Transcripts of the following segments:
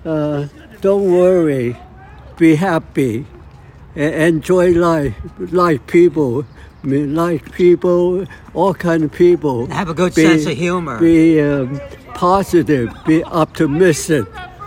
don't worry, be happy, enjoy life, like people, all kind of people. Have a good sense of humor. Be positive, be optimistic.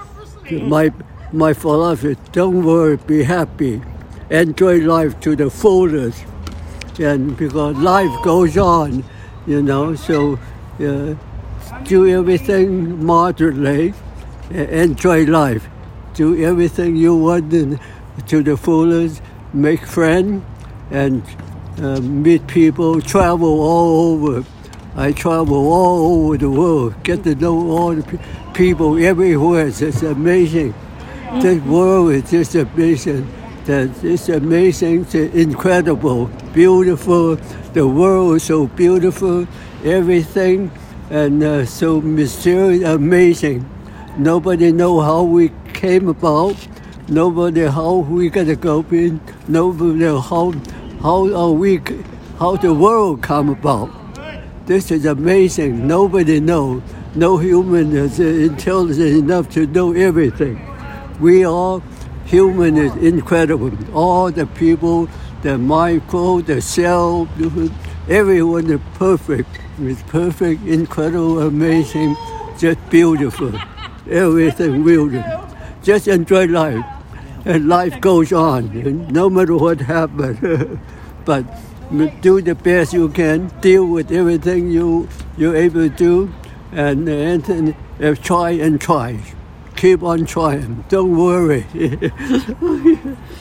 My philosophy, don't worry, be happy, enjoy life to the fullest. And because life goes on, so do everything moderately, enjoy life, do everything you want to the fullest, make friends, and meet people, travel all over. I travel all over the world, get to know all the people everywhere. It's amazing. This world is just amazing. It's amazing, it's incredible, beautiful. The world is so beautiful, everything, and so mysterious, amazing. Nobody knows how we came about. Nobody how we gonna go in. Nobody how the world come about. This is amazing. Nobody knows. No human is intelligent enough to know everything. We are. Human is incredible. All the people, the micro, the cell, everyone is perfect. It's perfect, incredible, amazing, just beautiful. Everything beautiful. Just enjoy life. And life goes on, no matter what happens. But do the best you can, deal with everything you're able to do, and try and try. Keep on trying. Don't worry.